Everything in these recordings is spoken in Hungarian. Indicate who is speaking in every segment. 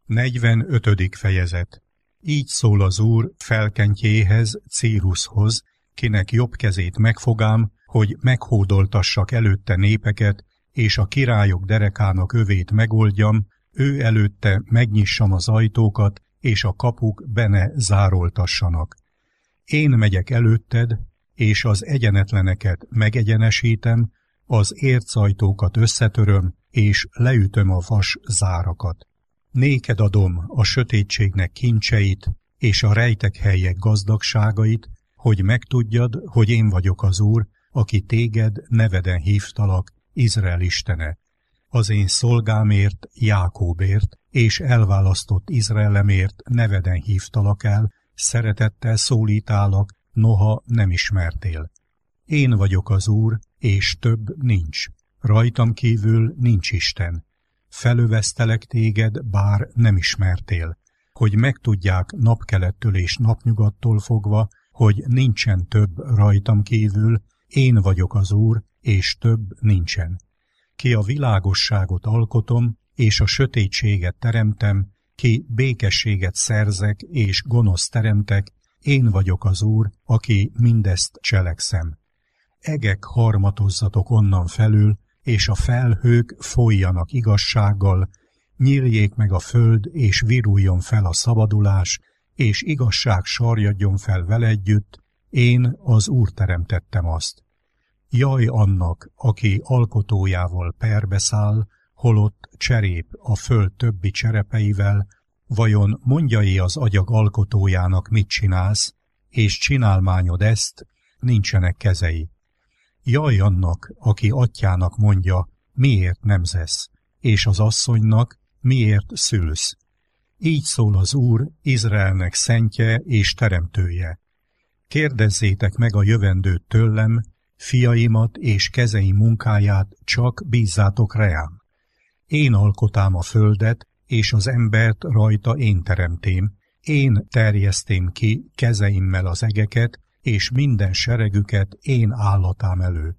Speaker 1: 45. fejezet. Így szól az Úr felkentjéhez, Círuszhoz, kinek jobb kezét megfogám, hogy meghódoltassak előtte népeket, és a királyok derekának övét megoldjam, ő előtte megnyissam az ajtókat, és a kapuk bene zároltassanak. Én megyek előtted, és az egyenetleneket megegyenesítem, az ércajtókat összetöröm, és leütöm a vas zárakat. Néked adom a sötétségnek kincseit, és a rejtekhelyek gazdagságait, hogy megtudjad, hogy én vagyok az Úr, aki téged neveden hívtalak, Izrael istene. Az én szolgámért, Jákóbért, és elválasztott Izraelemért neveden hívtalak el, szeretettel szólítálak, noha nem ismertél. Én vagyok az Úr, és több nincs. Rajtam kívül nincs Isten. Felövesztelek téged, bár nem ismertél, hogy megtudják napkelettől és napnyugattól fogva, hogy nincsen több rajtam kívül, én vagyok az Úr, és több nincsen. Ki a világosságot alkotom, és a sötétséget teremtem, ki békességet szerzek, és gonosz teremtek, én vagyok az Úr, aki mindezt cselekszem. Egek harmatozzatok onnan felül, és a felhők folyjanak igazsággal, nyíljék meg a föld, és viruljon fel a szabadulás, és igazság sarjadjon fel vele együtt, én az Úr teremtettem azt. Jaj annak, aki alkotójával perbeszáll, holott cserép a föld többi cserepeivel, vajon mondja-e az agyag alkotójának, mit csinálsz, és csinálmányod ezt, nincsenek kezei. Jaj annak, aki atyának mondja, miért nemzesz, és az asszonynak, miért szülsz. Így szól az Úr, Izraelnek szentje és teremtője. Kérdezzétek meg a jövendőt tőlem, fiaimat és kezeim munkáját csak bízzátok reám. Én alkotám a földet, és az embert rajta én teremtém, én terjesztém ki kezeimmel az egeket, és minden seregüket én állatám elő.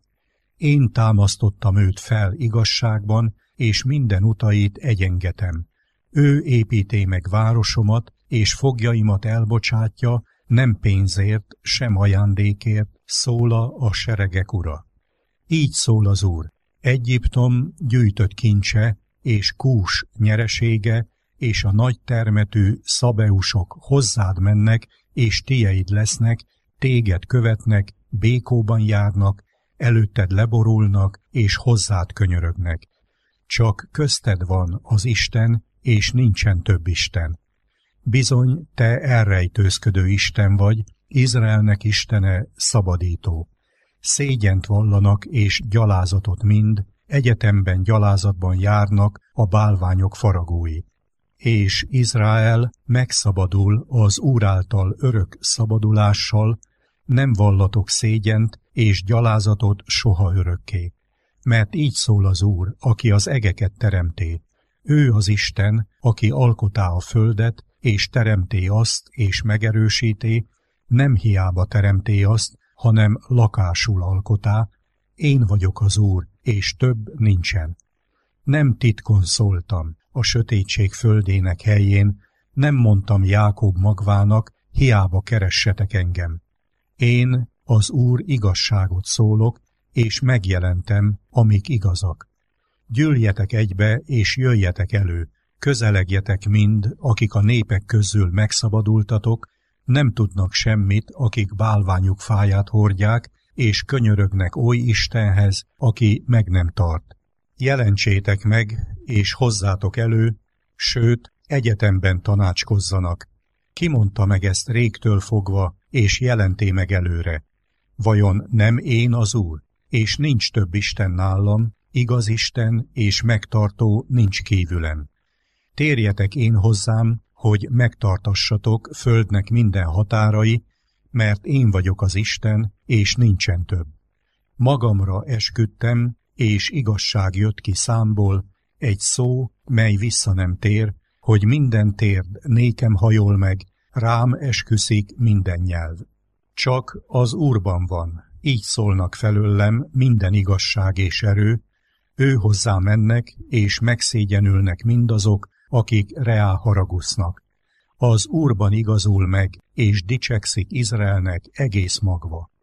Speaker 1: Én támasztottam őt fel igazságban, és minden utait egyengetem. Ő építé meg városomat, és foglyaimat elbocsátja, nem pénzért, sem ajándékért, szóla a seregek ura. Így szól az Úr, Egyiptom gyűjtött kincse, és Kús nyeresége, és a nagy termetű szabeusok hozzád mennek, és tieid lesznek, téged követnek, békóban járnak, előtted leborulnak, és hozzád könyörögnek. Csak közted van az Isten, és nincsen több Isten. Bizony, te elrejtőzködő Isten vagy, Izraelnek Istene, szabadító. Szégyent vallanak és gyalázatot mind, egyetemben gyalázatban járnak a bálványok faragói. És Izrael megszabadul az Úr által örök szabadulással, nem vallatok szégyent és gyalázatot soha örökké. Mert így szól az Úr, aki az egeket teremté. Ő az Isten, aki alkotá a földet, és teremté azt, és megerősíté, nem hiába teremté azt, hanem lakásul alkotá. Én vagyok az Úr, és több nincsen. Nem titkon szóltam a sötétség földének helyén, nem mondtam Jákob magvának, hiába keressetek engem. Én, az Úr igazságot szólok, és megjelentem, amik igazak. Gyűljetek egybe, és jöjjetek elő, közelegjetek mind, akik a népek közül megszabadultatok, nem tudnak semmit, akik bálványuk fáját hordják, és könyörögnek oly Istenhez, aki meg nem tart. Jelentsétek meg, és hozzátok elő, sőt, egyetemben tanácskozzanak. Ki mondta meg ezt régtől fogva, és jelenté meg előre? Vajon nem én az Úr, és nincs több Isten nálam, igaz Isten, és megtartó nincs kívülem. Térjetek én hozzám, hogy megtartassatok földnek minden határai, mert én vagyok az Isten, és nincsen több. Magamra esküdtem, és igazság jött ki számból, egy szó, mely vissza nem tér, hogy minden térd nékem hajol meg, rám esküszik minden nyelv. Csak az Úrban van, így szólnak felőlem minden igazság és erő, ő hozzá mennek, és megszégyenülnek mindazok, akik reá haragusznak. Az Úrban igazul meg, és dicsekszik Izraelnek egész magva.